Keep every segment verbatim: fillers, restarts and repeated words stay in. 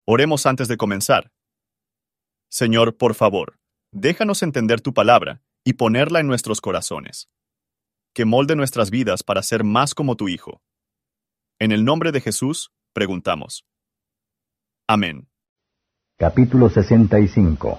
Oremos antes de comenzar. Señor, por favor, déjanos entender tu palabra y ponerla en nuestros corazones. Que molde nuestras vidas para ser más como tu Hijo. En el nombre de Jesús, preguntamos. Amén. Capítulo sesenta y cinco.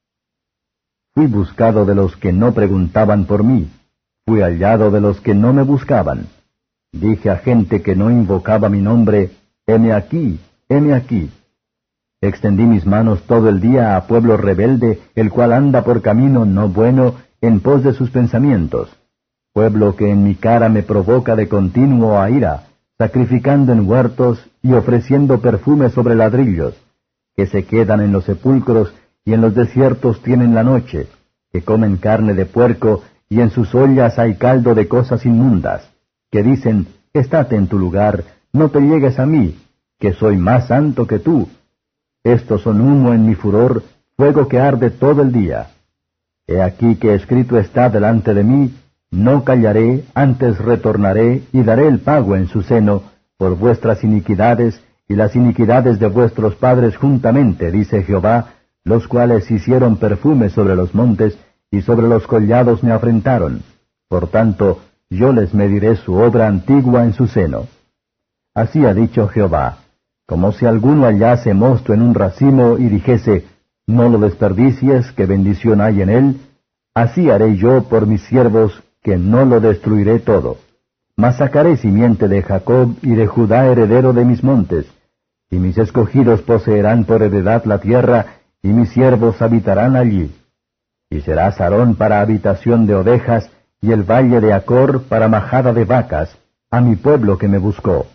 Fui buscado de los que no preguntaban por mí, fui hallado de los que no me buscaban. Dije a gente que no invocaba mi nombre, heme aquí, heme aquí. Extendí mis manos todo el día a pueblo rebelde, el cual anda por camino no bueno, en pos de sus pensamientos. Pueblo que en mi cara me provoca de continuo a ira, sacrificando en huertos y ofreciendo perfume sobre ladrillos, que se quedan en los sepulcros y en los desiertos tienen la noche, que comen carne de puerco y en sus ollas hay caldo de cosas inmundas, que dicen, estate en tu lugar, no te llegues a mí, que soy más santo que tú. Estos son humo en mi furor, fuego que arde todo el día. He aquí que escrito está delante de mí, no callaré, antes retornaré y daré el pago en su seno, por vuestras iniquidades y las iniquidades de vuestros padres juntamente, dice Jehová, los cuales hicieron perfume sobre los montes, y sobre los collados me afrentaron. Por tanto, yo les mediré su obra antigua en su seno. Así ha dicho Jehová, como si alguno hallase mosto en un racimo y dijese, no lo desperdicies, que bendición hay en él, así haré yo por mis siervos, que no lo destruiré todo. Mas sacaré simiente de Jacob y de Judá heredero de mis montes, y mis escogidos poseerán por heredad la tierra, y mis siervos habitarán allí. Y será Sarón para habitación de ovejas, y el valle de Acor para majada de vacas, a mi pueblo que me buscó.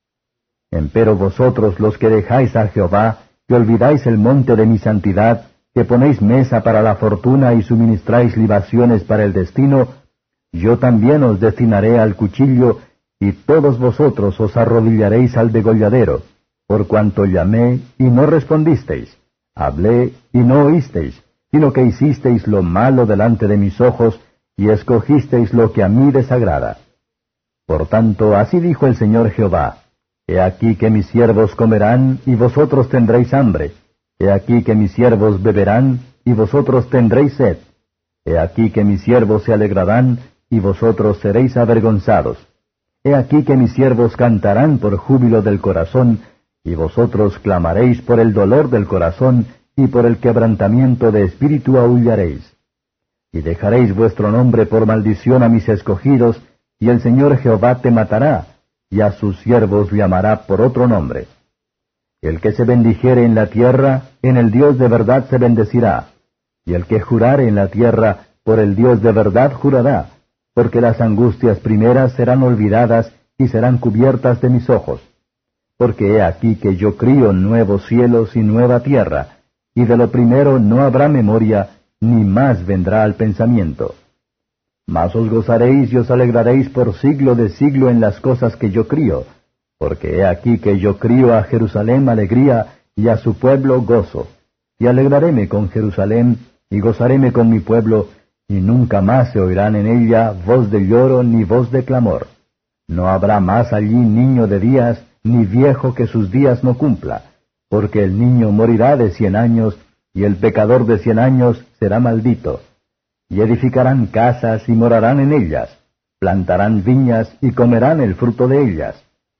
Empero vosotros los que dejáis a Jehová, que olvidáis el monte de mi santidad, que ponéis mesa para la fortuna y suministráis libaciones para el destino, yo también os destinaré al cuchillo, y todos vosotros os arrodillaréis al degolladero, por cuanto llamé y no respondisteis, hablé y no oísteis, sino que hicisteis lo malo delante de mis ojos, y escogisteis lo que a mí desagrada. Por tanto, así dijo el Señor Jehová, He aquí que mis siervos comerán, y vosotros tendréis hambre. He aquí que mis siervos beberán, y vosotros tendréis sed. He aquí que mis siervos se alegrarán, y vosotros seréis avergonzados. He aquí que mis siervos cantarán por júbilo del corazón, y vosotros clamaréis por el dolor del corazón, y por el quebrantamiento de espíritu aullaréis. Y dejaréis vuestro nombre por maldición a mis escogidos, y el Señor Jehová te matará, y a sus siervos llamará por otro nombre. El que se bendijere en la tierra, en el Dios de verdad se bendecirá, y el que jurare en la tierra, por el Dios de verdad jurará, porque las angustias primeras serán olvidadas y serán cubiertas de mis ojos. Porque he aquí que yo crío nuevos cielos y nueva tierra, y de lo primero no habrá memoria, ni más vendrá al pensamiento. Mas os gozaréis y os alegraréis por siglo de siglo en las cosas que yo crío, porque he aquí que yo crío a Jerusalén alegría, y a su pueblo gozo. Y alegraréme con Jerusalén, y gozaréme con mi pueblo, y nunca más se oirán en ella voz de lloro ni voz de clamor. No habrá más allí niño de días, ni viejo que sus días no cumpla, porque el niño morirá de cien años, y el pecador de cien años será maldito. Y edificarán casas y morarán en ellas, plantarán viñas y comerán el fruto de ellas.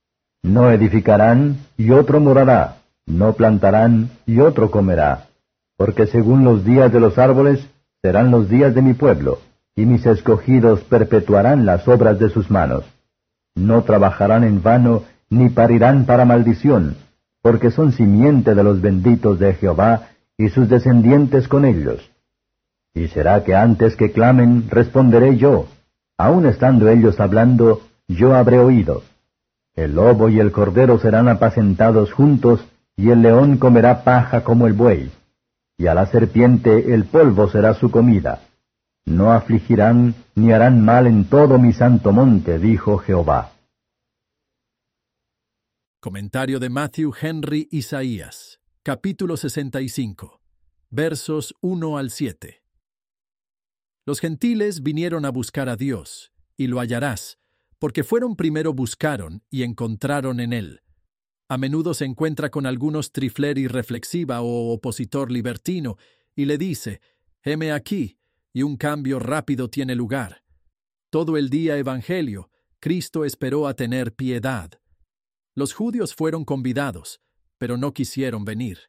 No edificarán y otro morará, no plantarán y otro comerá, porque según los días de los árboles serán los días de mi pueblo, y mis escogidos perpetuarán las obras de sus manos. No trabajarán en vano, ni parirán para maldición, porque son simiente de los benditos de Jehová, y sus descendientes con ellos. Y será que antes que clamen, responderé yo. Aun estando ellos hablando, yo habré oído. El lobo y el cordero serán apacentados juntos, y el león comerá paja como el buey. Y a la serpiente el polvo será su comida. No afligirán, ni harán mal en todo mi santo monte, dijo Jehová. Comentario de Matthew Henry Isaías, capítulo sesenta y cinco, versos uno al siete. Los gentiles vinieron a buscar a Dios, y lo hallarás, porque fueron primero buscaron y encontraron en él. A menudo se encuentra con algunos trifler irreflexiva o opositor libertino y le dice, heme aquí, y un cambio rápido tiene lugar. Todo el día evangelio, Cristo esperó a tener piedad. Los judíos fueron convidados, pero no quisieron venir.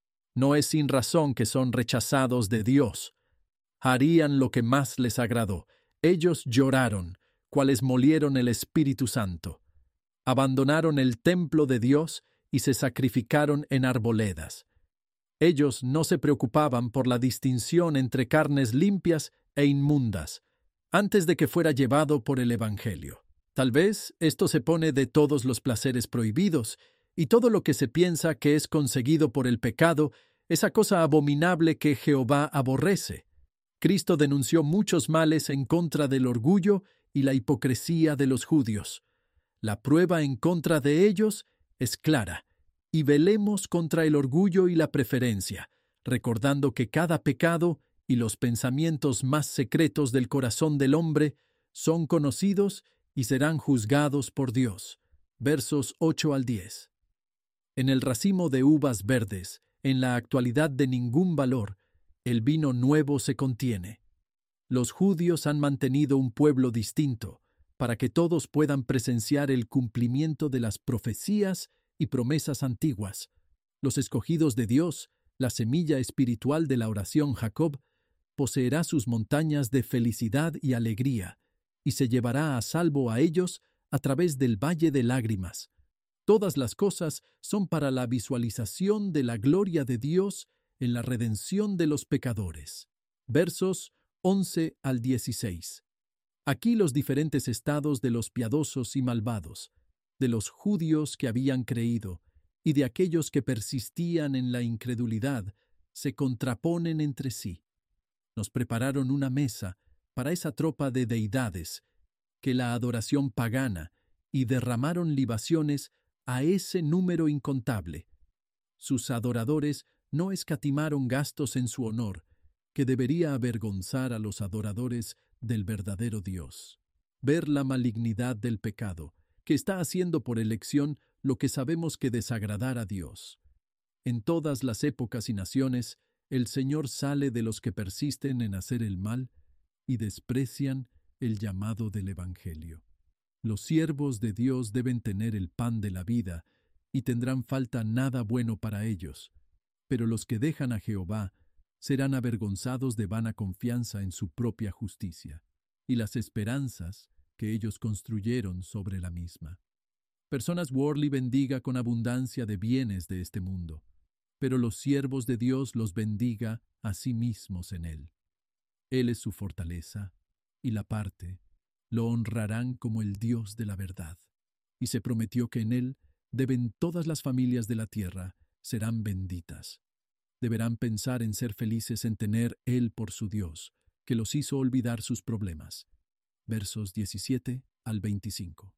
No es sin razón que son rechazados de Dios. Harían lo que más les agradó. Ellos lloraron, cuales molieron el Espíritu Santo. Abandonaron el templo de Dios y se sacrificaron en arboledas. Ellos no se preocupaban por la distinción entre carnes limpias e inmundas, antes de que fuera llevado por el Evangelio. Tal vez esto se pone de todos los placeres prohibidos, y todo lo que se piensa que es conseguido por el pecado, esa cosa abominable que Jehová aborrece. Cristo denunció muchos males en contra del orgullo y la hipocresía de los judíos. La prueba en contra de ellos es clara, y velemos contra el orgullo y la preferencia, recordando que cada pecado y los pensamientos más secretos del corazón del hombre son conocidos y serán juzgados por Dios. Versos ocho al diez. En el racimo de uvas verdes, en la actualidad de ningún valor, el vino nuevo se contiene. Los judíos han mantenido un pueblo distinto, para que todos puedan presenciar el cumplimiento de las profecías y promesas antiguas. Los escogidos de Dios, la semilla espiritual de la oración Jacob, poseerá sus montañas de felicidad y alegría, y se llevará a salvo a ellos a través del valle de lágrimas. Todas las cosas son para la visualización de la gloria de Dios en la redención de los pecadores. Versos once al dieciséis. Aquí los diferentes estados de los piadosos y malvados, de los judíos que habían creído y de aquellos que persistían en la incredulidad, se contraponen entre sí. Nos prepararon una mesa para esa tropa de deidades que la adoración pagana y derramaron libaciones a ese número incontable. Sus adoradores no escatimaron gastos en su honor, que debería avergonzar a los adoradores del verdadero Dios. Ver la malignidad del pecado, que está haciendo por elección lo que sabemos que desagradar a Dios. En todas las épocas y naciones, el Señor sale de los que persisten en hacer el mal y desprecian el llamado del Evangelio. Los siervos de Dios deben tener el pan de la vida y tendrán falta nada bueno para ellos, pero los que dejan a Jehová serán avergonzados de vana confianza en su propia justicia y las esperanzas que ellos construyeron sobre la misma. Personas Worley bendiga con abundancia de bienes de este mundo, pero los siervos de Dios los bendiga a sí mismos en él. Él es su fortaleza y la parte, lo honrarán como el Dios de la verdad. Y se prometió que en él deben todas las familias de la tierra serán benditas. Deberán pensar en ser felices en tener él por su Dios, que los hizo olvidar sus problemas. Versos diecisiete al veinticinco.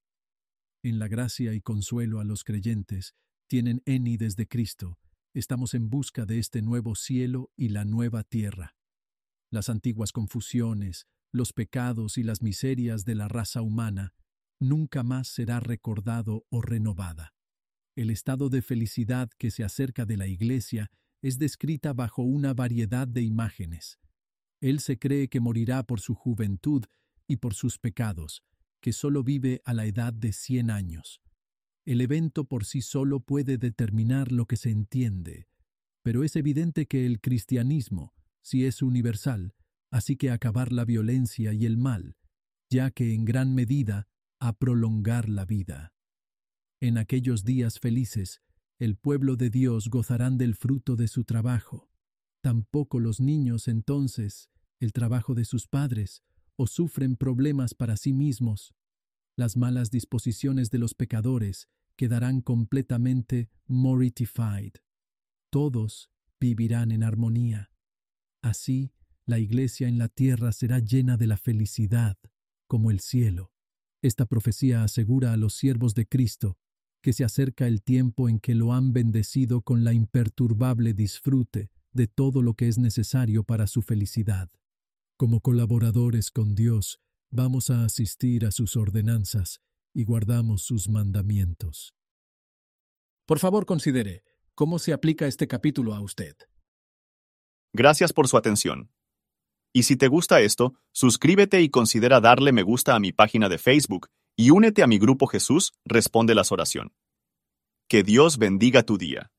En la gracia y consuelo a los creyentes tienen Eni desde Cristo. Estamos en busca de este nuevo cielo y la nueva tierra. Las antiguas confusiones, los pecados y las miserias de la raza humana nunca más será recordado o renovada. El estado de felicidad que se acerca de la Iglesia es descrita bajo una variedad de imágenes. Él se cree que morirá por su juventud y por sus pecados, que solo vive a la edad de cien años. El evento por sí solo puede determinar lo que se entiende, pero es evidente que el cristianismo, si es universal, así que acabar la violencia y el mal, ya que en gran medida a prolongar la vida. En aquellos días felices, el pueblo de Dios gozarán del fruto de su trabajo. Tampoco los niños entonces, el trabajo de sus padres, o sufren problemas para sí mismos. Las malas disposiciones de los pecadores quedarán completamente mortified. Todos vivirán en armonía. Así, la Iglesia en la tierra será llena de la felicidad, como el cielo. Esta profecía asegura a los siervos de Cristo que se acerca el tiempo en que lo han bendecido con la imperturbable disfrute de todo lo que es necesario para su felicidad. Como colaboradores con Dios, vamos a asistir a sus ordenanzas y guardamos sus mandamientos. Por favor, considere cómo se aplica este capítulo a usted. Gracias por su atención. Y si te gusta esto, suscríbete y considera darle me gusta a mi página de Facebook y únete a mi grupo Jesús Responde las Oración. Que Dios bendiga tu día.